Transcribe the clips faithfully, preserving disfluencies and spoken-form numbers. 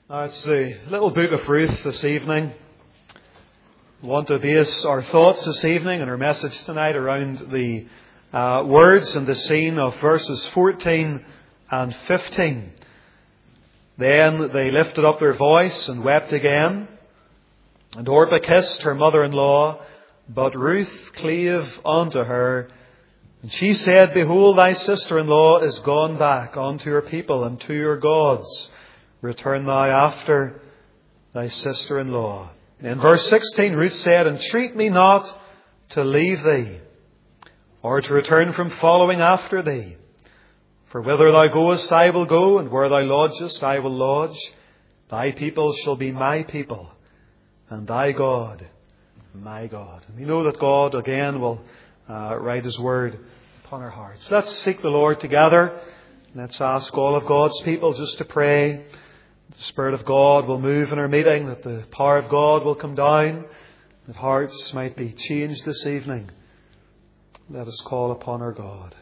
Now it's the little book of Ruth this evening. We want to base our thoughts this evening and our message tonight around the uh, words and the scene of verses fourteen and fifteen. Then they lifted up their voice and wept again. And Orpah kissed her mother-in-law, but Ruth clave unto her. And she said, Behold, thy sister-in-law is gone back unto her people and to your gods. Return thou after thy sister-in-law. In verse sixteen, Ruth said, Entreat me not to leave thee, or to return from following after thee. For whither thou goest, I will go, and where thou lodgest, I will lodge. Thy people shall be my people, and thy God, my God. And we know that God again will uh, write His word upon our hearts. Let's seek the Lord together. Let's ask all of God's people just to pray. The Spirit of God will move in our meeting, that the power of God will come down, that hearts might be changed this evening. Let us call upon our God.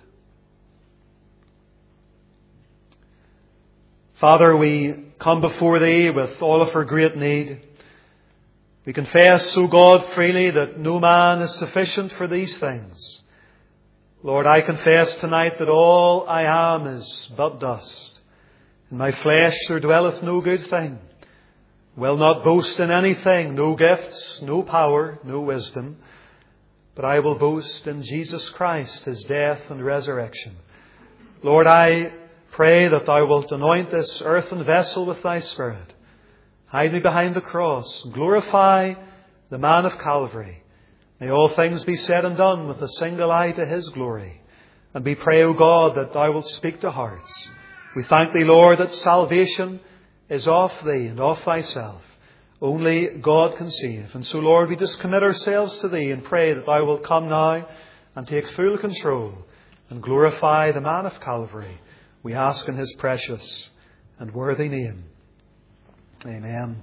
Father, we come before Thee with all of our great need. We confess, O God, freely that no man is sufficient for these things. Lord, I confess tonight that all I am is but dust. In my flesh there dwelleth no good thing. Will not boast in anything, no gifts, no power, no wisdom. But I will boast in Jesus Christ, His death and resurrection. Lord, I pray that Thou wilt anoint this earthen vessel with Thy Spirit. Hide me behind the cross. Glorify the man of Calvary. May all things be said and done with a single eye to His glory. And we pray, O God, that Thou wilt speak to hearts. We thank Thee, Lord, that salvation is of Thee and of Thyself. Only God can save. And so, Lord, we just commit ourselves to Thee and pray that Thou wilt come now and take full control and glorify the man of Calvary. We ask in His precious and worthy name. Amen.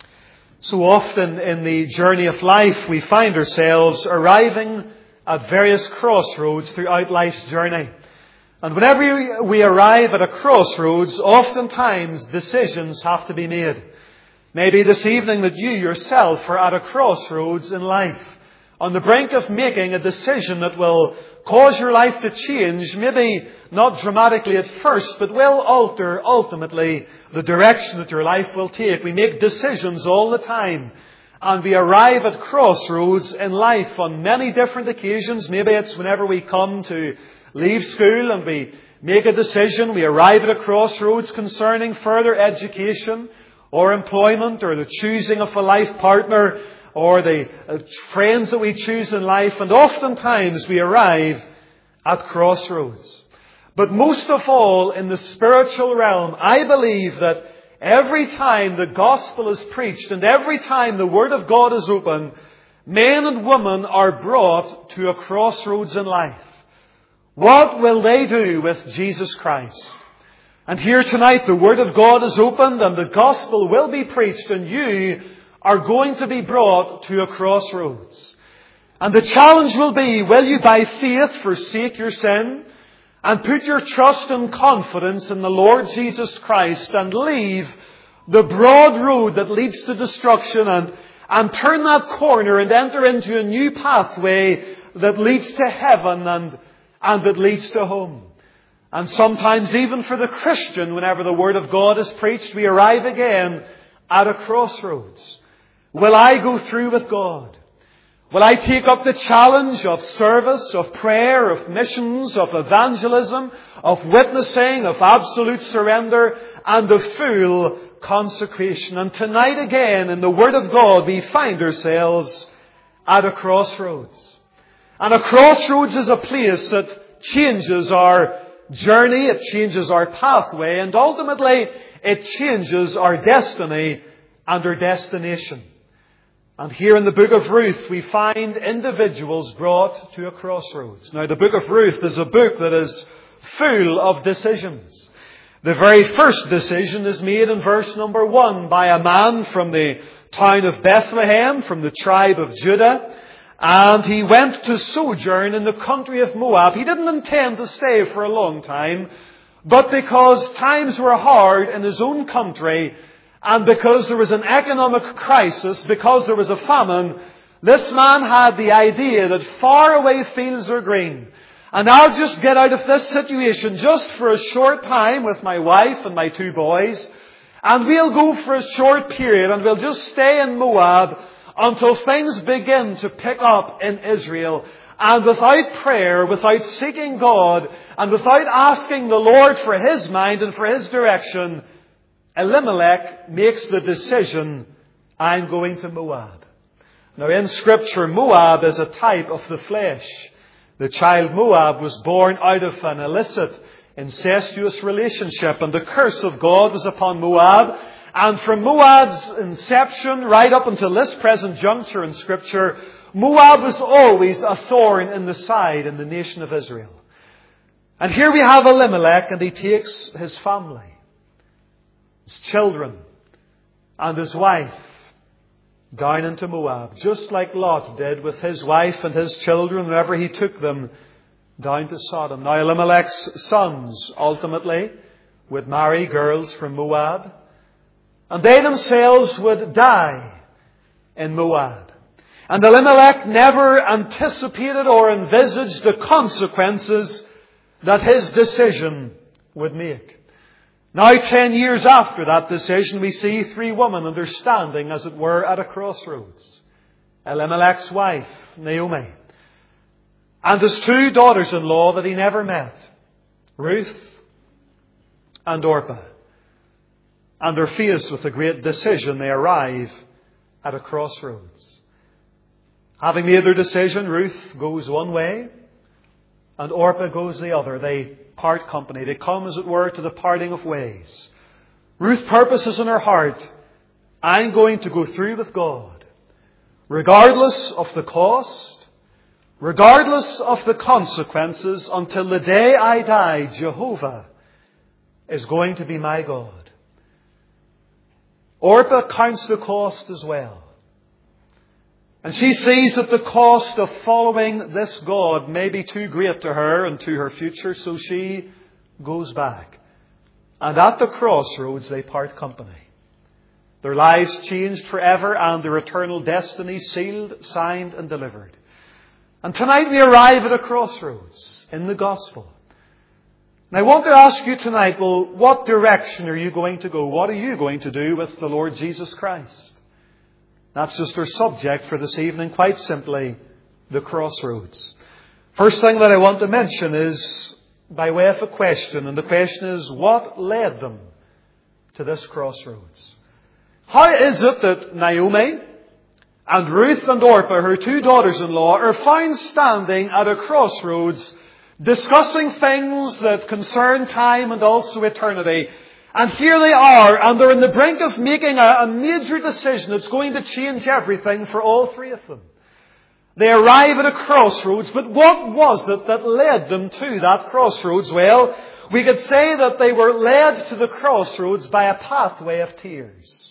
So often in the journey of life, we find ourselves arriving at various crossroads throughout life's journey. And whenever we arrive at a crossroads, oftentimes decisions have to be made. Maybe this evening that you yourself are at a crossroads in life, on the brink of making a decision that will cause your life to change, maybe not dramatically at first, but will alter ultimately the direction that your life will take. We make decisions all the time, and we arrive at crossroads in life on many different occasions. Maybe it's whenever we come to leave school and we make a decision. We arrive at a crossroads concerning further education or employment or the choosing of a life partner or the friends that we choose in life. And oftentimes we arrive at crossroads. But most of all in the spiritual realm, I believe that every time the gospel is preached and every time the Word of God is opened, men and women are brought to a crossroads in life. What will they do with Jesus Christ? And here tonight the Word of God is opened and the gospel will be preached and you are going to be brought to a crossroads. And the challenge will be, will you by faith forsake your sin and put your trust and confidence in the Lord Jesus Christ and leave the broad road that leads to destruction and, and turn that corner and enter into a new pathway that leads to heaven and And that leads to home. And sometimes even for the Christian, whenever the Word of God is preached, we arrive again at a crossroads. Will I go through with God? Will I take up the challenge of service, of prayer, of missions, of evangelism, of witnessing, of absolute surrender, and of full consecration? And tonight again, in the Word of God, we find ourselves at a crossroads. And a crossroads is a place that changes our journey, it changes our pathway, and ultimately it changes our destiny and our destination. And here in the book of Ruth, we find individuals brought to a crossroads. Now, the book of Ruth is a book that is full of decisions. The very first decision is made in verse number one by a man from the town of Bethlehem, from the tribe of Judah. And he went to sojourn in the country of Moab. He didn't intend to stay for a long time, but because times were hard in his own country, And because there was an economic crisis, because there was a famine, this man had the idea that far away fields are green. And I'll just get out of this situation just for a short time with my wife and my two boys. And we'll go for a short period and we'll just stay in Moab until things begin to pick up in Israel. And without prayer, without seeking God, and without asking the Lord for His mind and for His direction, Elimelech makes the decision, I'm going to Moab. Now in Scripture, Moab is a type of the flesh. The child Moab was born out of an illicit, incestuous relationship, and the curse of God was upon Moab. And from Moab's inception right up until this present juncture in Scripture, Moab was always a thorn in the side in the nation of Israel. And here we have Elimelech, and he takes his family, his children, and his wife down into Moab, just like Lot did with his wife and his children whenever he took them down to Sodom. Now Elimelech's sons ultimately would marry girls from Moab, and they themselves would die in Moab. And Elimelech never anticipated or envisaged the consequences that his decision would make. Now, ten years after that decision, we see three women, and they're standing, as it were, at a crossroads. Elimelech's wife, Naomi, and his two daughters-in-law that he never met, Ruth and Orpah. And they're faced with a great decision. They arrive at a crossroads. Having made their decision, Ruth goes one way and Orpah goes the other. They part company. They come, as it were, to the parting of ways. Ruth purposes in her heart, I'm going to go through with God, regardless of the cost, regardless of the consequences, until the day I die. Jehovah is going to be my God. Orpah counts the cost as well. And she sees that the cost of following this God may be too great to her and to her future, so she goes back. And at the crossroads, they part company. Their lives changed forever and their eternal destiny sealed, signed and delivered. And tonight we arrive at a crossroads in the gospel. And I want to ask you tonight, well, what direction are you going to go? What are you going to do with the Lord Jesus Christ? That's just our subject for this evening, quite simply, the crossroads. First thing that I want to mention is by way of a question, and the question is, what led them to this crossroads? How is it that Naomi and Ruth and Orpah, her two daughters-in-law, are found standing at a crossroads discussing things that concern time and also eternity? And here they are, and they're on the brink of making a, a major decision that's going to change everything for all three of them. They arrive at a crossroads, but what was it that led them to that crossroads? Well, we could say that they were led to the crossroads by a pathway of tears.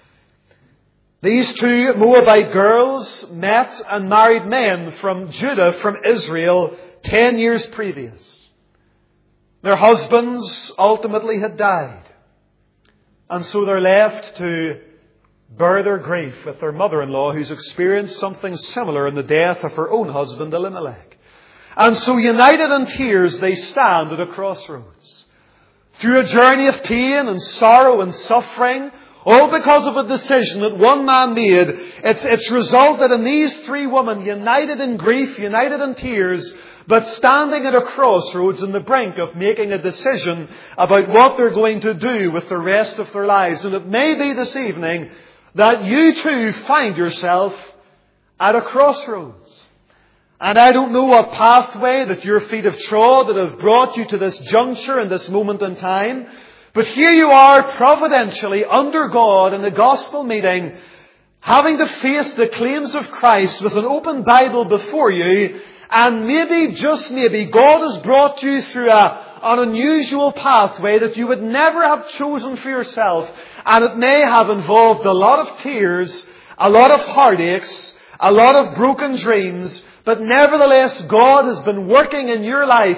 These two Moabite girls met and married men from Judah, from Israel, ten years previous. Their husbands ultimately had died. And so they're left to bear their grief with their mother-in-law, who's experienced something similar in the death of her own husband, Elimelech. And so united in tears, they stand at a crossroads. Through a journey of pain and sorrow and suffering, all because of a decision that one man made, it's, it's resulted in these three women united in grief, united in tears, but standing at a crossroads on the brink of making a decision about what they're going to do with the rest of their lives. And it may be this evening that you too find yourself at a crossroads. And I don't know what pathway that your feet have trod that have brought you to this juncture and this moment in time. But here you are providentially under God in a gospel meeting, having to face the claims of Christ with an open Bible before you. And maybe, just maybe, God has brought you through a, an unusual pathway that you would never have chosen for yourself. And it may have involved a lot of tears, a lot of heartaches, a lot of broken dreams. But nevertheless, God has been working in your life,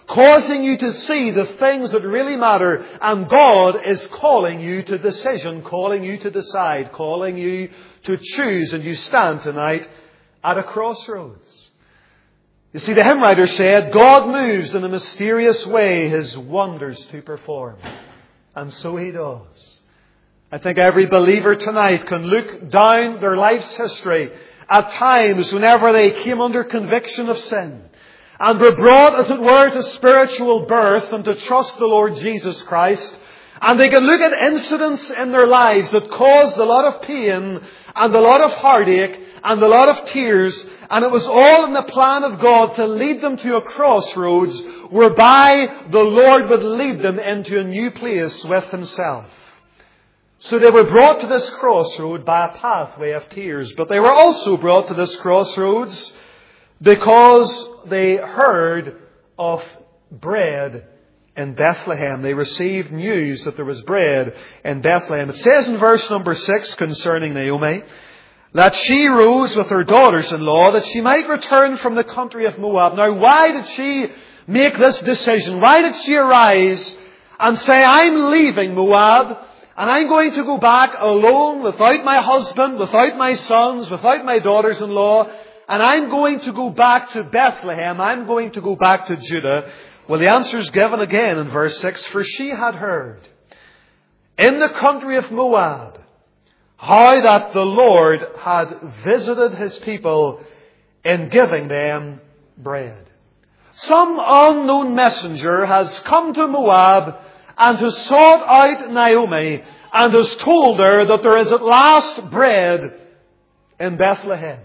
causing you to see the things that really matter. And God is calling you to decision, calling you to decide, calling you to choose. And you stand tonight at a crossroads. You see, the hymn writer said, God moves in a mysterious way His wonders to perform. And so He does. I think every believer tonight can look down their life's history at times whenever they came under conviction of sin and were brought, as it were, to spiritual birth and to trust the Lord Jesus Christ. And they can look at incidents in their lives that caused a lot of pain and a lot of heartache and a lot of tears. And it was all in the plan of God to lead them to a crossroads whereby the Lord would lead them into a new place with Himself. So they were brought to this crossroad by a pathway of tears. But they were also brought to this crossroads because they heard of bread in Bethlehem. They received news that there was bread in Bethlehem. It says in verse number six concerning Naomi, that she rose with her daughters-in-law that she might return from the country of Moab. Now, why did she make this decision? Why did she arise and say, I'm leaving Moab and I'm going to go back alone without my husband, without my sons, without my daughters-in-law, and I'm going to go back to Bethlehem. I'm going to go back to Judah. Well, the answer is given again in verse six. For she had heard in the country of Moab how that the Lord had visited His people in giving them bread. Some unknown messenger has come to Moab and has sought out Naomi and has told her that there is at last bread in Bethlehem.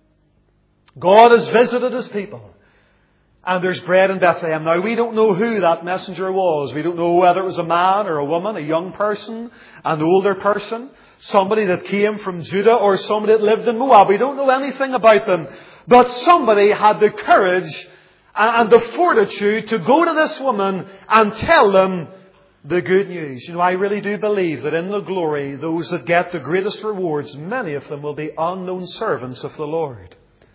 God has visited His people. And there's bread in Bethlehem. Now, we don't know who that messenger was. We don't know whether it was a man or a woman, a young person, an older person, somebody that came from Judah or somebody that lived in Moab. We don't know anything about them. But somebody had the courage and the fortitude to go to this woman and tell them the good news. You know, I really do believe that in the glory, those that get the greatest rewards, many of them will be unknown servants of the Lord.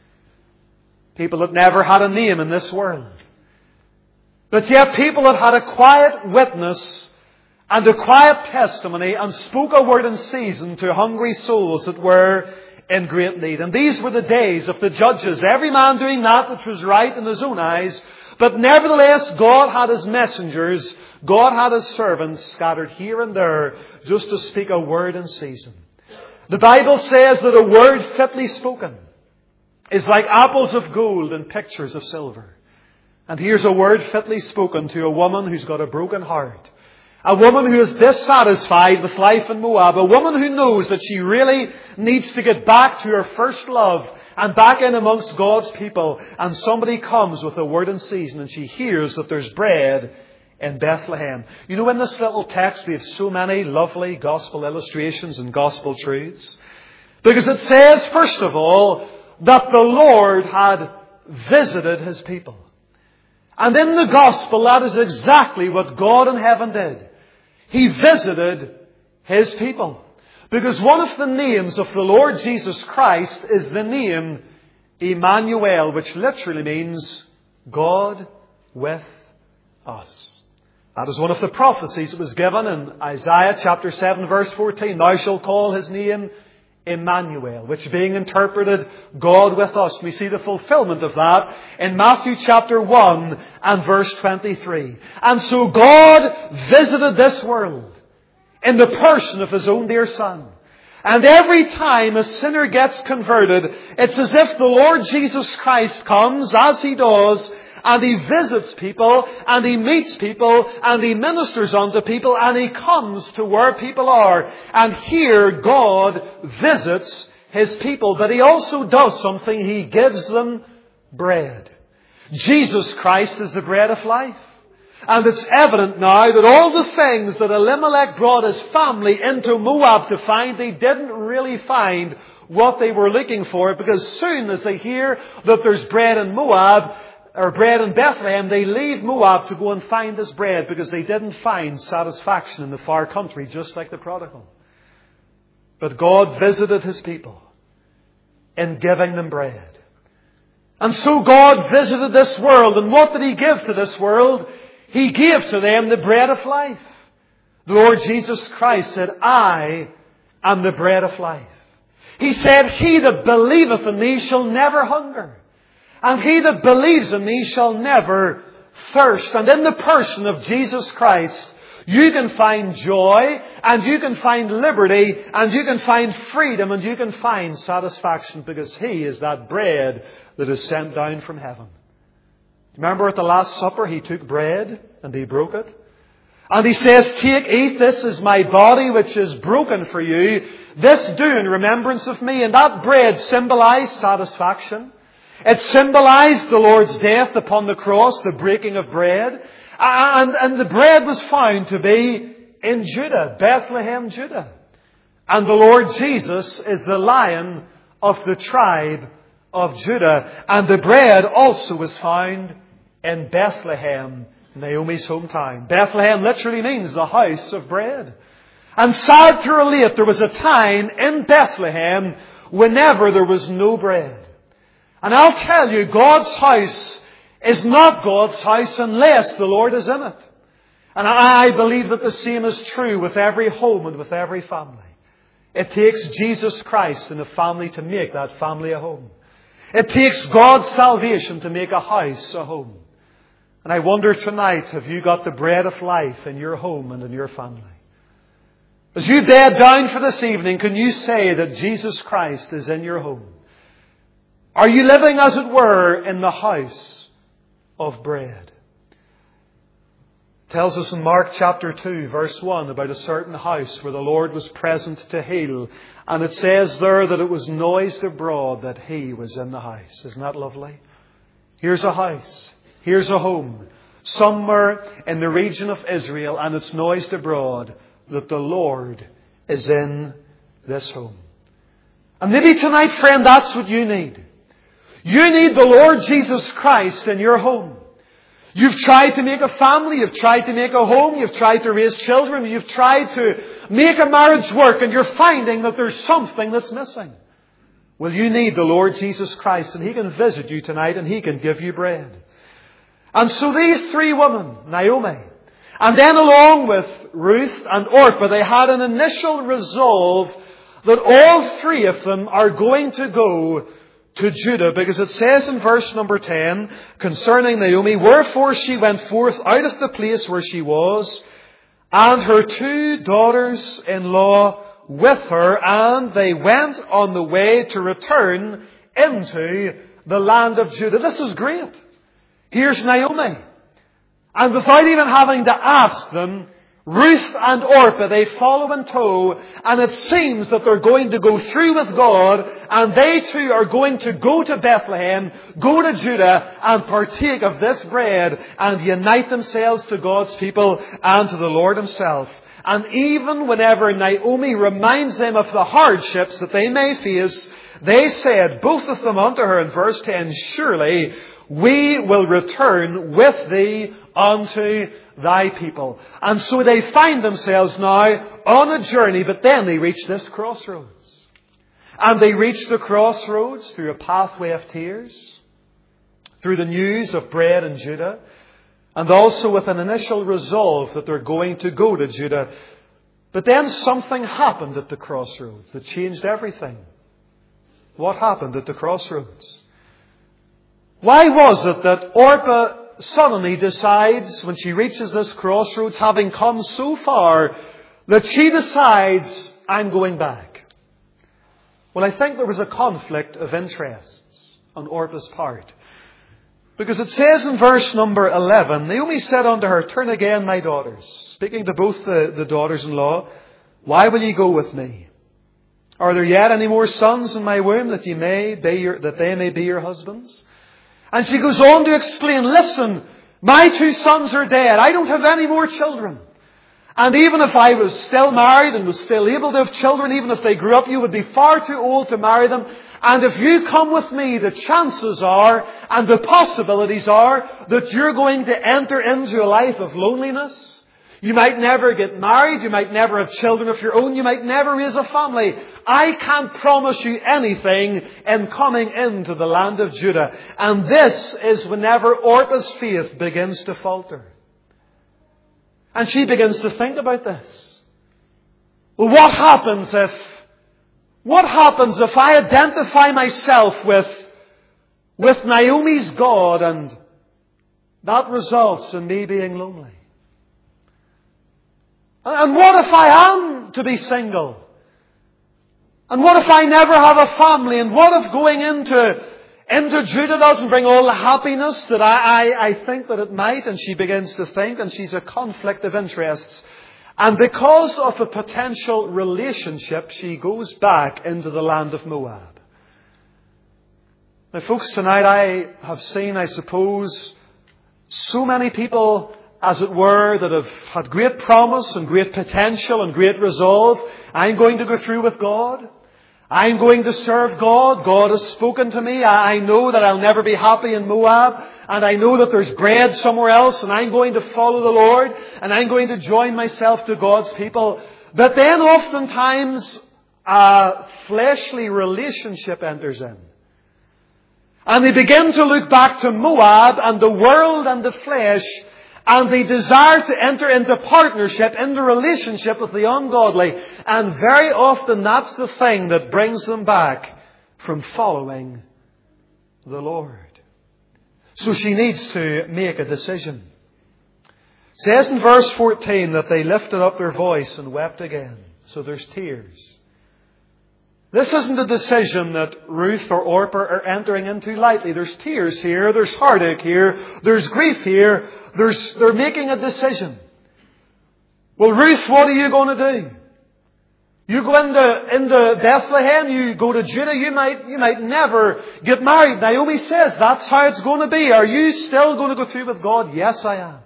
People that never had a name in this world. But yet people that had a quiet witness and a quiet testimony and spoke a word in season to hungry souls that were in great need. And these were the days of the judges. Every man doing that which was right in his own eyes. But nevertheless, God had His messengers. God had His servants scattered here and there just to speak a word in season. The Bible says that a word fitly spoken is like apples of gold and pictures of silver. And here's a word fitly spoken to a woman who's got a broken heart. A woman who is dissatisfied with life in Moab. A woman who knows that she really needs to get back to her first love and back in amongst God's people. And somebody comes with a word in season and she hears that there's bread in Bethlehem. You know, in this little text we have so many lovely gospel illustrations and gospel truths. Because it says, first of all, that the Lord had visited His people. And in the gospel, that is exactly what God in heaven did. He visited His people. Because one of the names of the Lord Jesus Christ is the name Emmanuel, which literally means God with us. That is one of the prophecies that was given in Isaiah chapter seven verse fourteen. Thou shalt call His name Emmanuel, which being interpreted God with us. We see the fulfillment of that in Matthew chapter one and verse twenty-three. And so God visited this world in the person of His own dear Son. And every time a sinner gets converted, it's as if the Lord Jesus Christ comes, as He does, and He visits people, and He meets people, and He ministers unto people, and He comes to where people are. And here God visits His people, but He also does something. He gives them bread. Jesus Christ is the bread of life. And it's evident now that all the things that Elimelech brought his family into Moab to find, they didn't really find what they were looking for, because soon as they hear that there's bread in Moab, or bread in Bethlehem, they leave Moab to go and find this bread because they didn't find satisfaction in the far country, just like the prodigal. But God visited His people in giving them bread. And so God visited this world, and what did He give to this world? He gave to them the bread of life. The Lord Jesus Christ said, I am the bread of life. He said, he that believeth in me shall never hunger, and he that believes in me shall never thirst. And in the person of Jesus Christ, you can find joy, and you can find liberty, and you can find freedom, and you can find satisfaction, because He is that bread that is sent down from heaven. Remember at the Last Supper, He took bread and He broke it. And He says, take, eat, this is my body which is broken for you. This do in remembrance of me. And that bread symbolized satisfaction. It symbolized the Lord's death upon the cross, the breaking of bread. And, and the bread was found to be in Judah, Bethlehem, Judah. And the Lord Jesus is the Lion of the tribe of Judah. And the bread also was found in Bethlehem, Naomi's hometown. Bethlehem literally means the house of bread. And sad to relate, there was a time in Bethlehem whenever there was no bread. And I'll tell you, God's house is not God's house unless the Lord is in it. And I believe that the same is true with every home and with every family. It takes Jesus Christ in a family to make that family a home. It takes God's salvation to make a house a home. And I wonder tonight, have you got the bread of life in your home and in your family? As you bed down for this evening, can you say that Jesus Christ is in your home? Are you living, as it were, in the house of bread? It tells us in Mark chapter two, verse one, about a certain house where the Lord was present to heal. And it says there that it was noised abroad that He was in the house. Isn't that lovely? Here's a house. Here's a home. Somewhere in the region of Israel, and it's noised abroad that the Lord is in this home. And maybe tonight, friend, that's what you need. You need the Lord Jesus Christ in your home. You've tried to make a family, you've tried to make a home, you've tried to raise children, you've tried to make a marriage work, and you're finding that there's something that's missing. Well, you need the Lord Jesus Christ, and He can visit you tonight, and He can give you bread. And so these three women, Naomi, and then along with Ruth and Orpah, they had an initial resolve that all three of them are going to go to Judah, because it says in verse number ten concerning Naomi, wherefore she went forth out of the place where she was, and her two daughters-in-law with her, and they went on the way to return into the land of Judah. This is great. Here's Naomi. And without even having to ask them, Ruth and Orpah, they follow in tow, and it seems that they're going to go through with God, and they too are going to go to Bethlehem, go to Judah, and partake of this bread, and unite themselves to God's people and to the Lord Himself. And even whenever Naomi reminds them of the hardships that they may face, they said, both of them unto her in verse ten, surely we will return with thee unto thy people. And so they find themselves now on a journey, but then they reach this crossroads. And they reach the crossroads through a pathway of tears, through the news of bread in Judah, and also with an initial resolve that they're going to go to Judah. But then something happened at the crossroads that changed everything. What happened at the crossroads? Why was it that Orpah suddenly decides, when she reaches this crossroads, having come so far, that she decides, I'm going back? Well, I think there was a conflict of interests on Orpah's part. Because it says in verse number eleven, Naomi said unto her, turn again, my daughters, speaking to both the, the daughters-in-law, why will ye go with me? Are there yet any more sons in my womb that ye may be your, that they may be your husbands? And she goes on to explain, listen, my two sons are dead. I don't have any more children. And even if I was still married and was still able to have children, even if they grew up, you would be far too old to marry them. And if you come with me, the chances are and the possibilities are that you're going to enter into a life of loneliness. You might never get married. You might never have children of your own. You might never raise a family. I can't promise you anything in coming into the land of Judah. And this is whenever Orpah's faith begins to falter. And she begins to think about this. Well, what happens if, what happens if I identify myself with, with Naomi's God, and that results in me being lonely? And what if I am to be single? And what if I never have a family? And what if going into, into Judah doesn't bring all the happiness that I, I, I think that it might? And she begins to think, and she's a conflict of interests. And because of a potential relationship, she goes back into the land of Moab. Now, folks, tonight I have seen, I suppose, so many people, as it were, that have had great promise and great potential and great resolve. I'm going to go through with God. I'm going to serve God. God has spoken to me. I know that I'll never be happy in Moab. And I know that there's bread somewhere else. And I'm going to follow the Lord. And I'm going to join myself to God's people. But then oftentimes a fleshly relationship enters in. And they begin to look back to Moab and the world and the flesh. And they desire to enter into partnership, into relationship with the ungodly. And very often that's the thing that brings them back from following the Lord. So she needs to make a decision. It says in verse fourteen that they lifted up their voice and wept again. So there's tears. This isn't a decision that Ruth or Orpah are entering into lightly. There's tears here. There's heartache here. There's grief here. There's, they're making a decision. Well, Ruth, what are you going to do? You go into, into Bethlehem, you go to Judah, you might, you might never get married. Naomi says that's how it's going to be. Are you still going to go through with God? Yes, I am.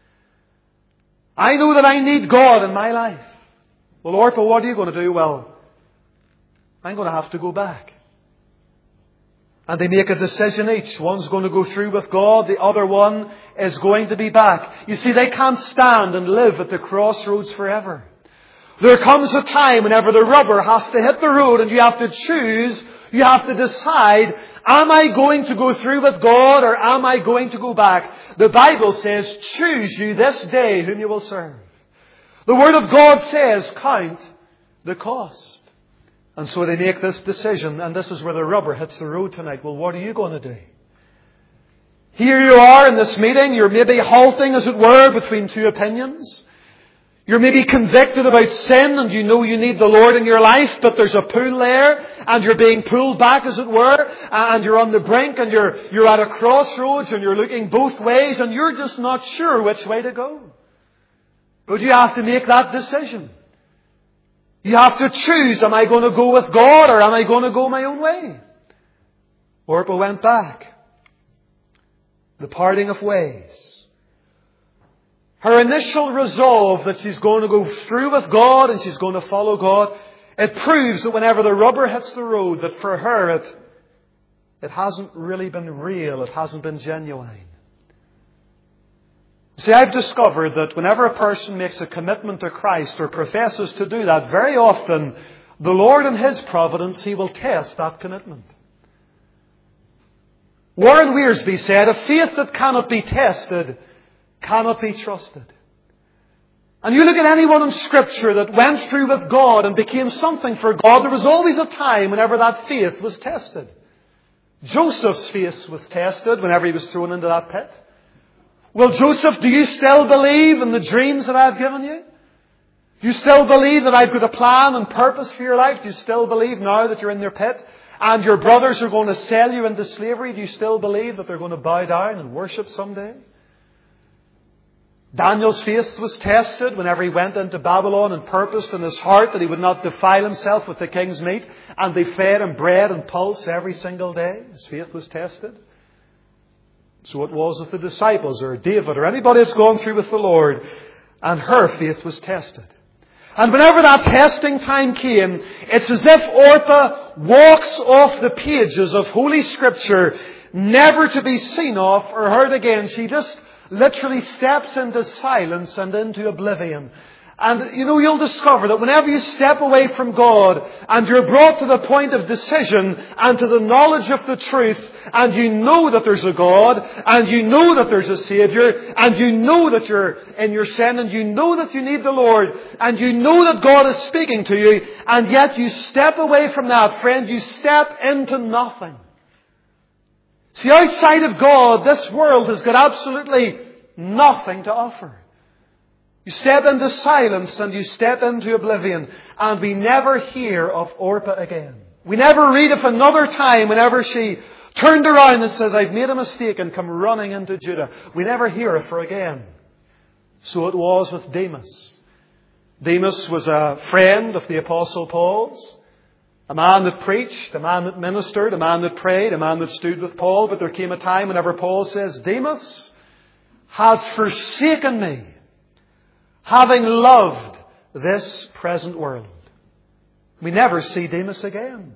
I know that I need God in my life. Well, Orpah, what are you going to do? Well, I'm going to have to go back. And they make a decision each. One's going to go through with God. The other one is going to be back. You see, they can't stand and live at the crossroads forever. There comes a time whenever the rubber has to hit the road and you have to choose, you have to decide, am I going to go through with God or am I going to go back? The Bible says, choose you this day whom you will serve. The Word of God says, count the cost. And so they make this decision, and this is where the rubber hits the road tonight. Well, what are you going to do? Here you are in this meeting, you're maybe halting, as it were, between two opinions. You're maybe convicted about sin and you know you need the Lord in your life, but there's a pull there and you're being pulled back, as it were, and you're on the brink and you're, you're at a crossroads and you're looking both ways and you're just not sure which way to go. But you have to make that decision. You have to choose, am I going to go with God or am I going to go my own way? Orpah went back. The parting of ways. Her initial resolve that she's going to go through with God and she's going to follow God, it proves that whenever the rubber hits the road, that for her it, it hasn't really been real, it hasn't been genuine. See, I've discovered that whenever a person makes a commitment to Christ or professes to do that, very often the Lord in His providence, He will test that commitment. Warren Wiersbe said, a faith that cannot be tested cannot be trusted. And you look at anyone in Scripture that went through with God and became something for God, there was always a time whenever that faith was tested. Joseph's faith was tested whenever he was thrown into that pit. Well, Joseph, do you still believe in the dreams that I've given you? Do you still believe that I've got a plan and purpose for your life? Do you still believe now that you're in their pit and your brothers are going to sell you into slavery? Do you still believe that they're going to bow down and worship someday? Daniel's faith was tested whenever he went into Babylon and purposed in his heart that he would not defile himself with the king's meat, and they fed him bread and pulse every single day. His faith was tested. So it was with the disciples or David or anybody that's gone through with the Lord, and her faith was tested. And whenever that testing time came, it's as if Orpah walks off the pages of Holy Scripture, never to be seen of or heard again. She just literally steps into silence and into oblivion. And, you know, you'll discover that whenever you step away from God and you're brought to the point of decision and to the knowledge of the truth, and you know that there's a God, and you know that there's a Saviour, and you know that you're in your sin, and you know that you need the Lord, and you know that God is speaking to you, and yet you step away from that, friend, you step into nothing. See, outside of God, this world has got absolutely nothing to offer. You step into silence and you step into oblivion, and we never hear of Orpah again. We never read of another time whenever she turned around and says, I've made a mistake, and come running into Judah. We never hear of her again. So it was with Demas. Demas was a friend of the Apostle Paul's, a man that preached, a man that ministered, a man that prayed, a man that stood with Paul. But there came a time whenever Paul says, Demas has forsaken me, having loved this present world. We never see Demas again.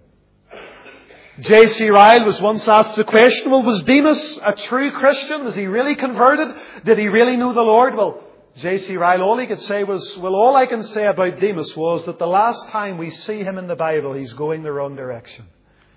J C Ryle was once asked the question, well, was Demas a true Christian? Was he really converted? Did he really know the Lord? Well, J C Ryle, all he could say was, well, all I can say about Demas was that the last time we see him in the Bible, he's going the wrong direction.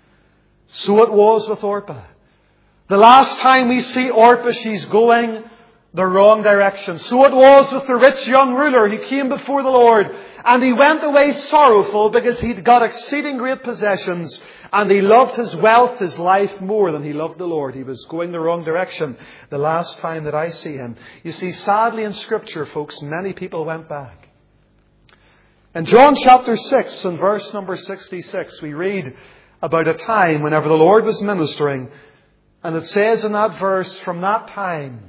So it was with Orpah. The last time we see Orpah, she's going the wrong direction. So it was with the rich young ruler. He came before the Lord, and he went away sorrowful because he'd got exceeding great possessions, and he loved his wealth, his life, more than he loved the Lord. He was going the wrong direction the last time that I see him. You see, sadly in Scripture, folks, many people went back. In John chapter six and verse number sixty-six, we read about a time whenever the Lord was ministering, and it says in that verse, from that time,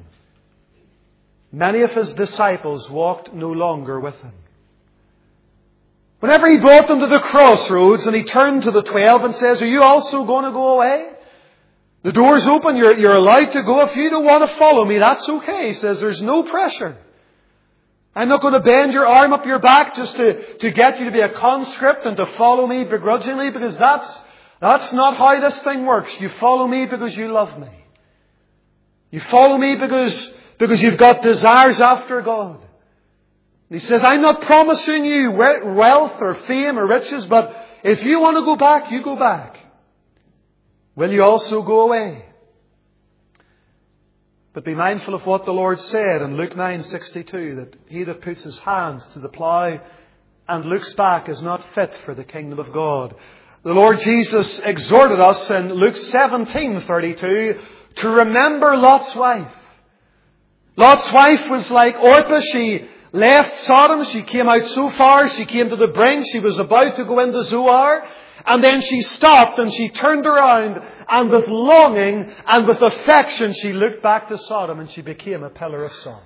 many of his disciples walked no longer with him. Whenever he brought them to the crossroads and he turned to the twelve and says, are you also going to go away? The door's open, you're, you're allowed to go. If you don't want to follow me, that's okay. He says, there's no pressure. I'm not going to bend your arm up your back just to, to get you to be a conscript and to follow me begrudgingly, because that's, that's not how this thing works. You follow me because you love me. You follow me because Because you've got desires after God. And he says, I'm not promising you wealth or fame or riches, but if you want to go back, you go back. Will you also go away? But be mindful of what the Lord said in Luke nine sixty-two, that he that puts his hand to the plough and looks back is not fit for the kingdom of God. The Lord Jesus exhorted us in Luke seventeen thirty-two to remember Lot's wife. Lot's wife was like Orpah. She left Sodom. She came out so far. She came to the brink. She was about to go into Zoar. And then she stopped and she turned around, and with longing and with affection she looked back to Sodom, and she became a pillar of salt.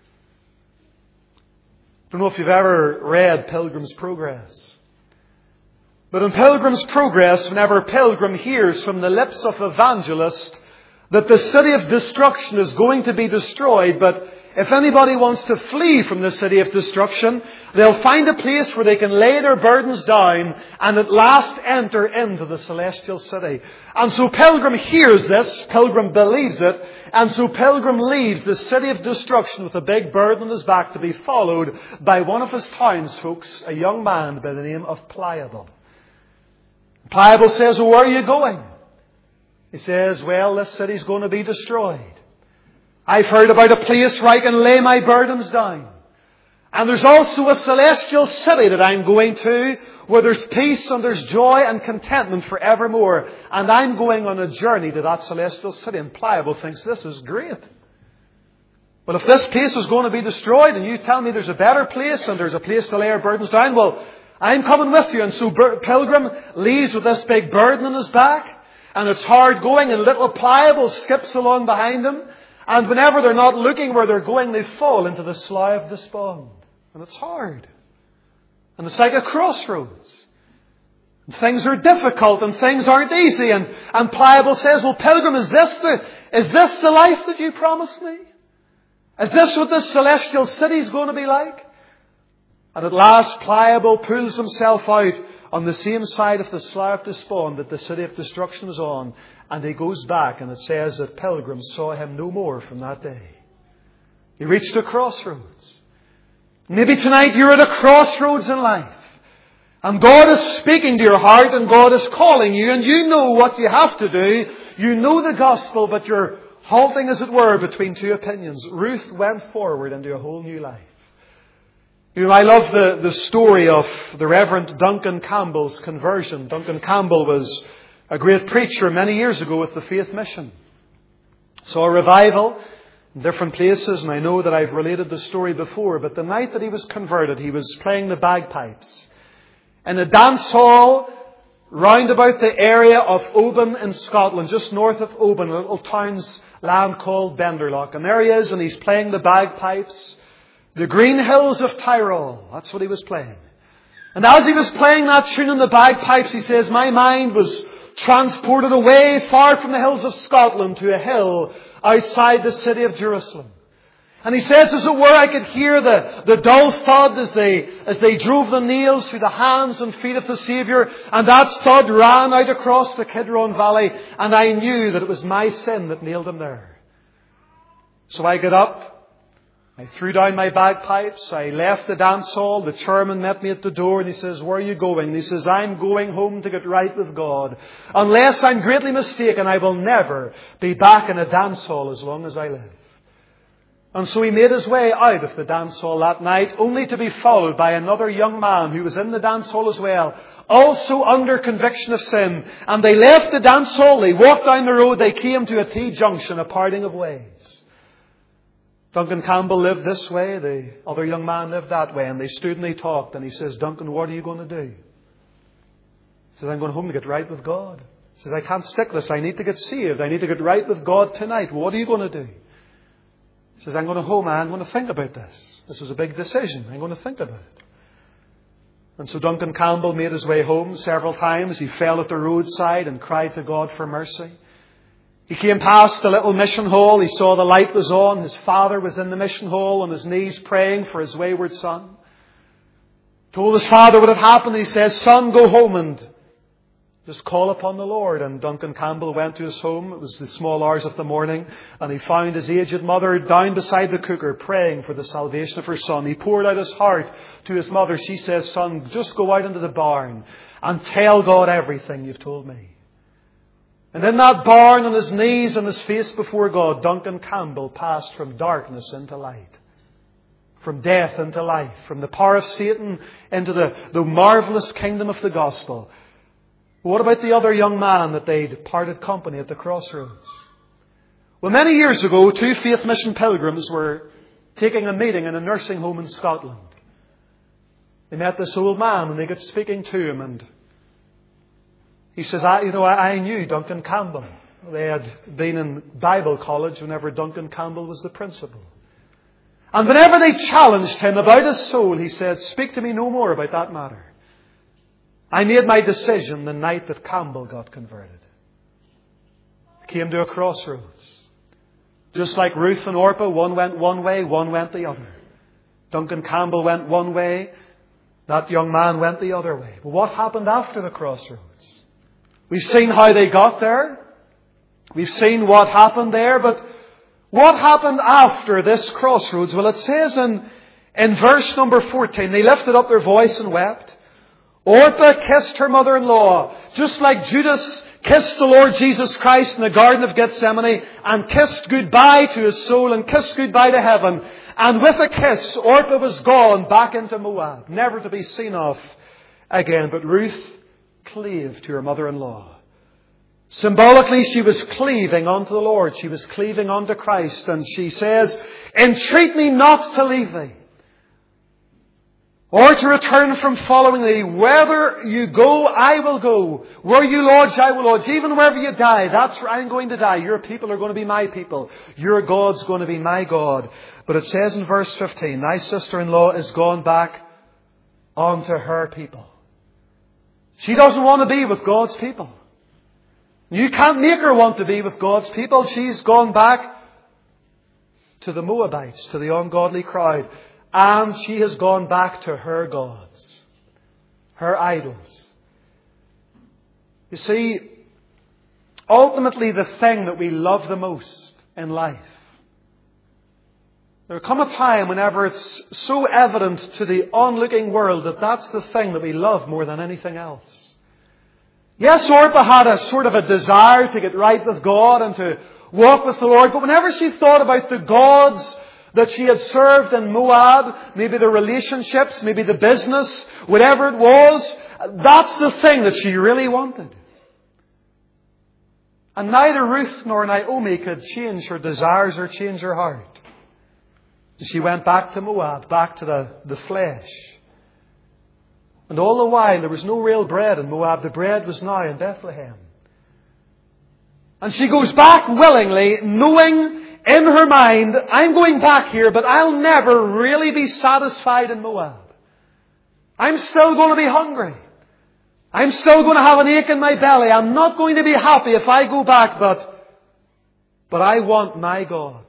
I don't know if you've ever read Pilgrim's Progress. But in Pilgrim's Progress, whenever a pilgrim hears from the lips of evangelist that the city of destruction is going to be destroyed, but if anybody wants to flee from the city of destruction, they'll find a place where they can lay their burdens down and at last enter into the celestial city. And so Pilgrim hears this, Pilgrim believes it, and so Pilgrim leaves the city of destruction with a big burden on his back to be followed by one of his townsfolk, a young man by the name of Pliable. Pliable says, well, where are you going? He says, well, this city's going to be destroyed. I've heard about a place where I can lay my burdens down. And there's also a celestial city that I'm going to, where there's peace and there's joy and contentment forevermore. And I'm going on a journey to that celestial city. And Pliable thinks this is great. Well, if this place is going to be destroyed and you tell me there's a better place and there's a place to lay our burdens down, well, I'm coming with you. And so Pilgrim leaves with this big burden on his back. And it's hard going, and little Pliable skips along behind him. And whenever they're not looking where they're going, they fall into the slough of despond. And it's hard. And it's like a crossroads. And things are difficult and things aren't easy. And, and Pliable says, well, Pilgrim, is this the, is this the life that you promised me? Is this what this celestial city is going to be like? And at last, Pliable pulls himself out on the same side of the slough of despond that the city of destruction is on. And he goes back, and it says that Pilgrim saw him no more from that day. You reached a crossroads. Maybe tonight you're at a crossroads in life. And God is speaking to your heart and God is calling you and you know what you have to do. You know the gospel, but you're halting, as it were, between two opinions. Ruth went forward into a whole new life. You know, I love the, the story of the Reverend Duncan Campbell's conversion. Duncan Campbell was a great preacher many years ago with the Faith Mission. Saw a revival in different places, and I know that I've related the story before, but the night that he was converted, he was playing the bagpipes in a dance hall round about the area of Oban in Scotland, just north of Oban, a little town's land called Benderloch. And there he is, and he's playing the bagpipes. The Green Hills of Tyrol. That's what he was playing. And as he was playing that tune on the bagpipes, he says, my mind was transported away far from the hills of Scotland to a hill outside the city of Jerusalem. And he says, as it were, I could hear the, the dull thud as they, as they drove the nails through the hands and feet of the Saviour. And that thud ran out across the Kidron Valley. And I knew that it was my sin that nailed him there. So I got up. I threw down my bagpipes. I left the dance hall. The chairman met me at the door and he says, where are you going? And he says, I'm going home to get right with God. Unless I'm greatly mistaken, I will never be back in a dance hall as long as I live. And so he made his way out of the dance hall that night, only to be followed by another young man who was in the dance hall as well, also under conviction of sin. And they left the dance hall, they walked down the road, they came to a T-junction, a parting of ways. Duncan Campbell lived this way, the other young man lived that way, and they stood and they talked, and he says, Duncan, what are you going to do? He says, I'm going home to get right with God. He says, I can't stick this, I need to get saved, I need to get right with God tonight. What are you going to do? He says, I'm going to home, I'm going to think about this. This is a big decision, I'm going to think about it. And so Duncan Campbell made his way home several times. He fell at the roadside and cried to God for mercy. He came past the little mission hall. He saw the light was on. His father was in the mission hall on his knees praying for his wayward son. Told his father what had happened. He says, son, go home and just call upon the Lord. And Duncan Campbell went to his home. It was the small hours of the morning. And he found his aged mother down beside the cooker praying for the salvation of her son. He poured out his heart to his mother. She says, son, just go out into the barn and tell God everything you've told me. And in that barn, on his knees and his face before God, Duncan Campbell passed from darkness into light. From death into life. From the power of Satan into the, the marvellous kingdom of the gospel. What about the other young man that they'd parted company at the crossroads? Well, many years ago, two Faith Mission pilgrims were taking a meeting in a nursing home in Scotland. They met this old man and they got speaking to him, and he says, I, you know, I, I knew Duncan Campbell. They had been in Bible college whenever Duncan Campbell was the principal. And whenever they challenged him about his soul, he said, speak to me no more about that matter. I made my decision the night that Campbell got converted. Came to a crossroads. Just like Ruth and Orpah, one went one way, one went the other. Duncan Campbell went one way, that young man went the other way. But what happened after the crossroads? We've seen how they got there. We've seen what happened there. But what happened after this crossroads? Well, it says in, in verse number fourteen, they lifted up their voice and wept. Orpah kissed her mother-in-law, just like Judas kissed the Lord Jesus Christ in the Garden of Gethsemane, and kissed goodbye to his soul and kissed goodbye to heaven. And with a kiss, Orpah was gone back into Moab, never to be seen of again. But Ruth cleave to her mother-in-law. Symbolically, she was cleaving unto the Lord. She was cleaving unto Christ. And she says, entreat me not to leave thee, or to return from following thee. Whether you go, I will go. Where you lodge, I will lodge. Even wherever you die, that's where I'm going to die. Your people are going to be my people. Your God's going to be my God. But it says in verse fifteen, thy sister-in-law is gone back unto her people. She doesn't want to be with God's people. You can't make her want to be with God's people. She's gone back to the Moabites, to the ungodly crowd. And she has gone back to her gods, her idols. You see, ultimately the thing that we love the most in life There will come a time whenever it's so evident to the onlooking world that that's the thing that we love more than anything else. Yes, Orpah had a sort of a desire to get right with God and to walk with the Lord, but whenever she thought about the gods that she had served in Moab, maybe the relationships, maybe the business, whatever it was, that's the thing that she really wanted. And neither Ruth nor Naomi could change her desires or change her heart. She went back to Moab, back to the, the flesh. And all the while there was no real bread in Moab. The bread was now in Bethlehem. And she goes back willingly, knowing in her mind, I'm going back here, but I'll never really be satisfied in Moab. I'm still going to be hungry. I'm still going to have an ache in my belly. I'm not going to be happy if I go back, but, but I want my gods.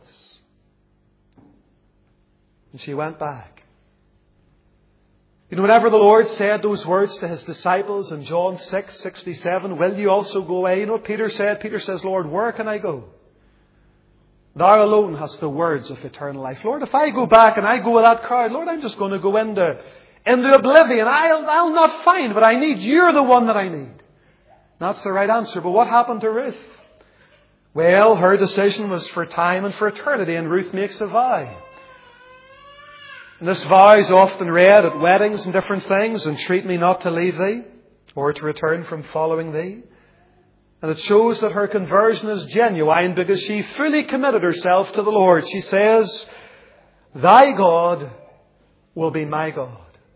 And she went back. You know, whenever the Lord said those words to His disciples in John six sixty-seven, will you also go away? You know what Peter said? Peter says, Lord, where can I go? Thou alone hast the words of eternal life. Lord, if I go back and I go with that crowd, Lord, I'm just going to go into, into oblivion. I'll, I'll not find what I need. You're the one that I need. That's the right answer. But what happened to Ruth? Well, her decision was for time and for eternity, and Ruth makes a vow. And this vow is often read at weddings and different things. Entreat me not to leave thee, or to return from following thee. And it shows that her conversion is genuine because she fully committed herself to the Lord. She says, Thy God will be my God.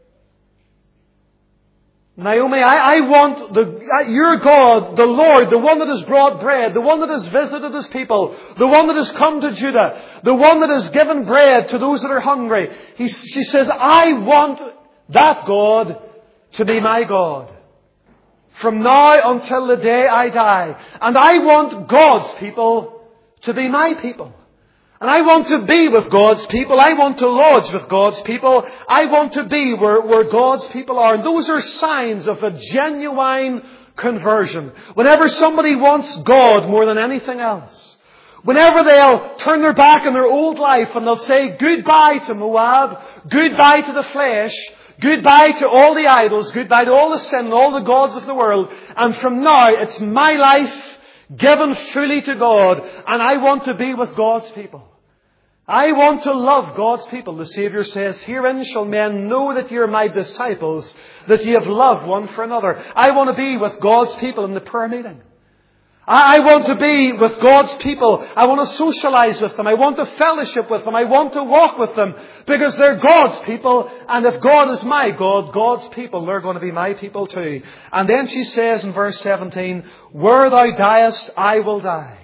Naomi, I, I want the, your God, the Lord, the one that has brought bread, the one that has visited His people, the one that has come to Judah, the one that has given bread to those that are hungry. He, she says, I want that God to be my God. From now until the day I die. And I want God's people to be my people. And I want to be with God's people. I want to lodge with God's people. I want to be where, where God's people are. And those are signs of a genuine conversion. Whenever somebody wants God more than anything else. Whenever they'll turn their back on their old life and they'll say goodbye to Moab, goodbye to the flesh, goodbye to all the idols, goodbye to all the sin and all the gods of the world. And from now, it's my life given fully to God. And I want to be with God's people. I want to love God's people. The Saviour says, herein shall men know that ye are my disciples, that ye have loved one for another. I want to be with God's people in the prayer meeting. I want to be with God's people. I want to socialize with them. I want to fellowship with them. I want to walk with them because they're God's people. And if God is my God, God's people, they're going to be my people too. And then she says in verse seventeen, where thou diest, I will die.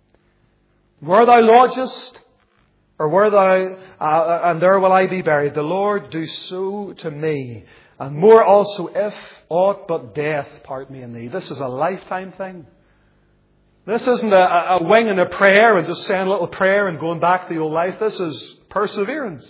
Where thou lodgest, or where thou, uh, and there will I be buried. The Lord do so to me. And more also if aught but death part me and thee. This is a lifetime thing. This isn't a, a wing and a prayer and just saying a little prayer and going back to the old life. This is perseverance.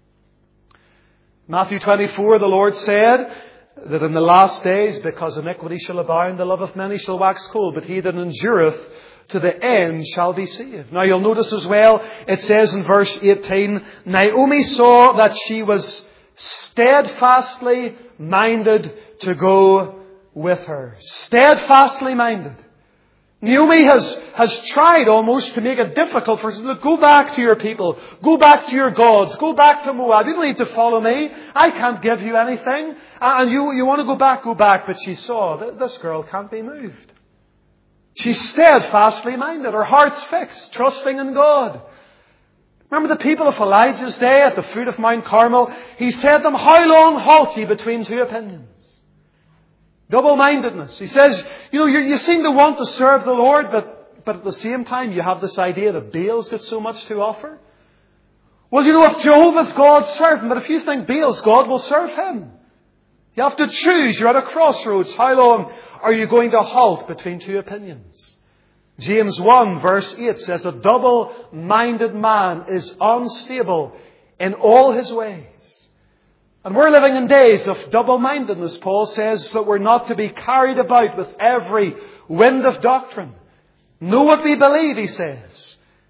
Matthew twenty-four, the Lord said that in the last days, because iniquity shall abound, the love of many shall wax cold, but he that endureth to the end shall be saved. Now you'll notice as well, it says in verse eighteen, Naomi saw that she was steadfastly minded to go with her. Steadfastly minded. Naomi has, has tried almost to make it difficult for us. Look, go back to your people. Go back to your gods. Go back to Moab. You don't need to follow me. I can't give you anything. And you, you want to go back, go back. But she saw that this girl can't be moved. She's steadfastly minded. Her heart's fixed, trusting in God. Remember the people of Elijah's day at the foot of Mount Carmel? He said to them, how long halt ye between two opinions? Double-mindedness. He says, you know, you, you seem to want to serve the Lord, but, but at the same time you have this idea that Baal's got so much to offer. Well, you know, if Jehovah's God, serve him. But if you think Baal's God, will serve him. You have to choose. You're at a crossroads. How long are you going to halt between two opinions? James one verse eight says, a double-minded man is unstable in all his ways. And we're living in days of double-mindedness. Paul says that we're not to be carried about with every wind of doctrine. Know what we believe, he says.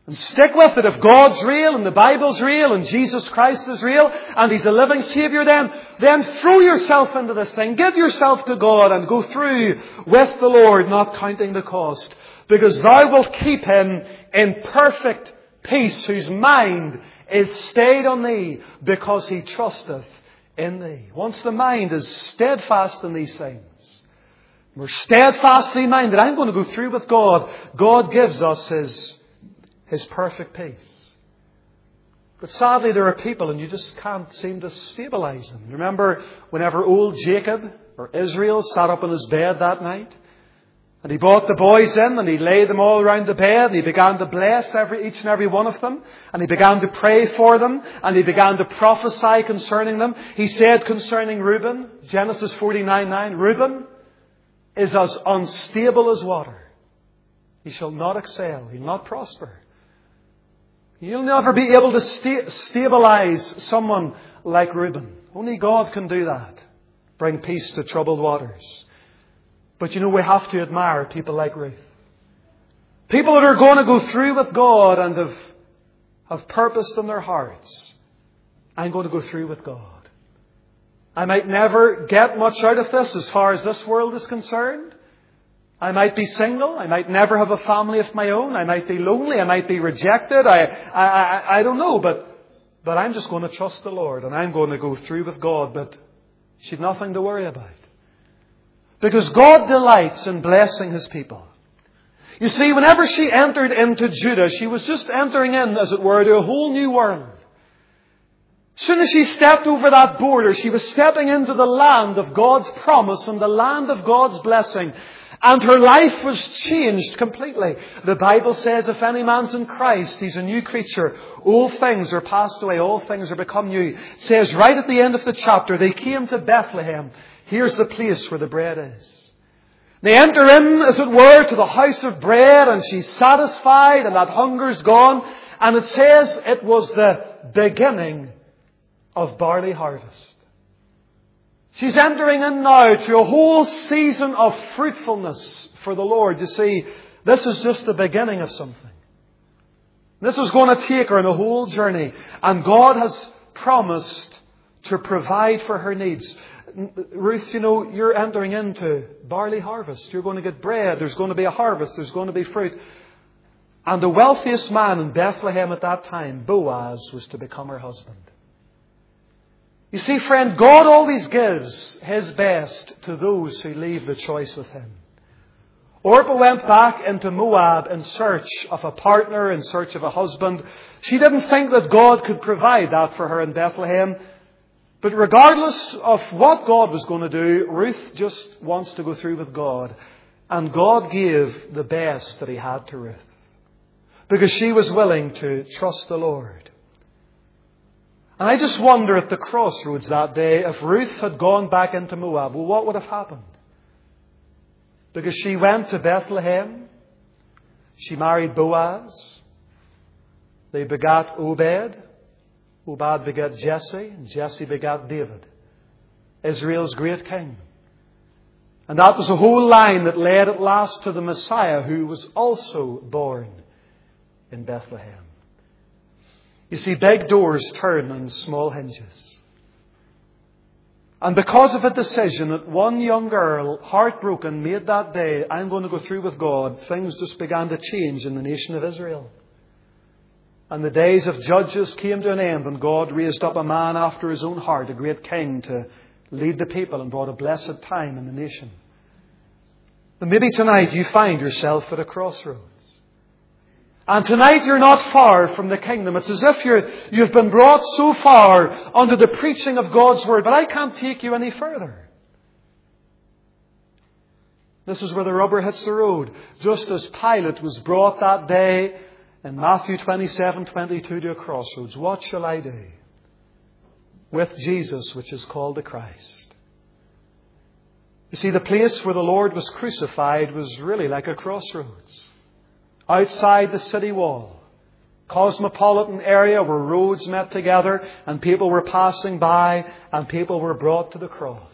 And stick with it. If God's real and the Bible's real and Jesus Christ is real and He's a living Saviour, then, then throw yourself into this thing. Give yourself to God and go through with the Lord, not counting the cost. Because thou wilt keep him in perfect peace, whose mind is stayed on thee, because he trusteth in thee. Once the mind is steadfast in these things, we're steadfastly minded, I'm going to go through with God. God gives us His, His perfect peace. But sadly there are people and you just can't seem to stabilize them. Remember whenever old Jacob or Israel sat up in his bed that night? And he brought the boys in and he laid them all around the bed and he began to bless every, each and every one of them. And he began to pray for them and he began to prophesy concerning them. He said concerning Reuben, Genesis forty-nine nine, Reuben is as unstable as water. He shall not excel. He will not prosper. You'll never be able to sta- stabilize someone like Reuben. Only God can do that. Bring peace to troubled waters. But you know, we have to admire people like Ruth. People that are going to go through with God and have, have purposed in their hearts, I'm going to go through with God. I might never get much out of this as far as this world is concerned. I might be single. I might never have a family of my own. I might be lonely. I might be rejected. I, I, I, I don't know. But, but I'm just going to trust the Lord and I'm going to go through with God. But she'd nothing to worry about. Because God delights in blessing His people. You see, whenever she entered into Judah, she was just entering in, as it were, to a whole new world. As soon as she stepped over that border, she was stepping into the land of God's promise and the land of God's blessing. And her life was changed completely. The Bible says, if any man's in Christ, he's a new creature. All things are passed away. All things are become new. It says right at the end of the chapter, they came to Bethlehem. Here's the place where the bread is. They enter in, as it were, to the house of bread, and she's satisfied and that hunger's gone. And it says it was the beginning of barley harvest. She's entering in now to a whole season of fruitfulness for the Lord. You see, this is just the beginning of something. This is going to take her on a whole journey. And God has promised to provide for her needs. Ruth, you know, you're entering into barley harvest. You're going to get bread. There's going to be a harvest. There's going to be fruit. And the wealthiest man in Bethlehem at that time, Boaz, was to become her husband. You see, friend, God always gives His best to those who leave the choice with Him. Orpah went back into Moab in search of a partner, in search of a husband. She didn't think that God could provide that for her in Bethlehem. But regardless of what God was going to do, Ruth just wants to go through with God. And God gave the best that He had to Ruth. Because she was willing to trust the Lord. And I just wonder at the crossroads that day, if Ruth had gone back into Moab, well, what would have happened? Because she went to Bethlehem. She married Boaz. They begat Obed. Obed begat Jesse, and Jesse begat David, Israel's great king. And that was a whole line that led at last to the Messiah, who was also born in Bethlehem. You see, big doors turn on small hinges. And because of a decision that one young girl, heartbroken, made that day, I'm going to go through with God, things just began to change in the nation of Israel. And the days of judges came to an end, and God raised up a man after His own heart, a great king, to lead the people and brought a blessed time in the nation. And maybe tonight you find yourself at a crossroads. And tonight you're not far from the kingdom. It's as if you're, you've been brought so far under the preaching of God's Word, but I can't take you any further. This is where the rubber hits the road. Just as Pilate was brought that day in Matthew twenty-seven twenty-two to a crossroads. What shall I do with Jesus, which is called the Christ? You see, the place where the Lord was crucified was really like a crossroads. Outside the city wall. Cosmopolitan area where roads met together and people were passing by and people were brought to the cross.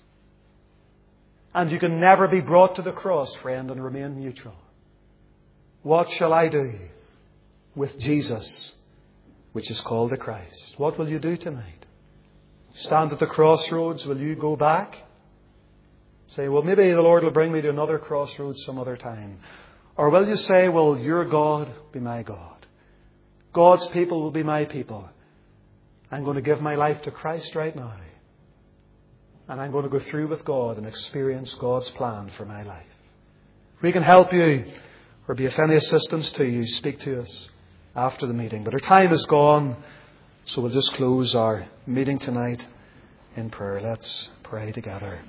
And you can never be brought to the cross, friend, and remain neutral. What shall I do with Jesus, which is called the Christ. What will you do tonight? Stand at the crossroads. Will you go back? Say, well, maybe the Lord will bring me to another crossroads some other time. Or will you say, well, your God be my God. God's people will be my people. I'm going to give my life to Christ right now. And I'm going to go through with God and experience God's plan for my life. If we can help you or be of any assistance to you, speak to us after the meeting. But our time is gone, so we'll just close our meeting tonight in prayer. Let's pray together.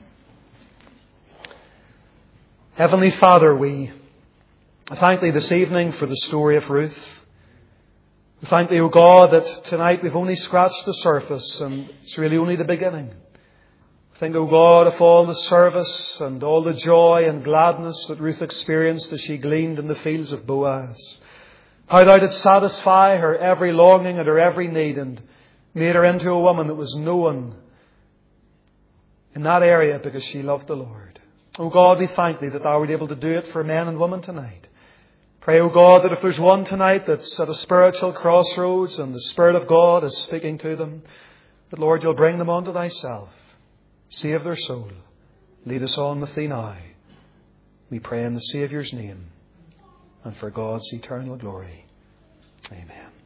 Heavenly Father, we thank Thee this evening for the story of Ruth. We thank Thee, O God, that tonight we've only scratched the surface and it's really only the beginning. Think, O God, of all the service and all the joy and gladness that Ruth experienced as she gleaned in the fields of Boaz. How Thou didst satisfy her every longing and her every need and made her into a woman that was known in that area because she loved the Lord. O God, we thank Thee that Thou wert able to do it for men and women tonight. Pray, O God, that if there's one tonight that's at a spiritual crossroads and the Spirit of God is speaking to them, that, Lord, You'll bring them unto Thyself. Save their soul. Lead us on with Thee now. We pray in the Saviour's name and for God's eternal glory. Amen.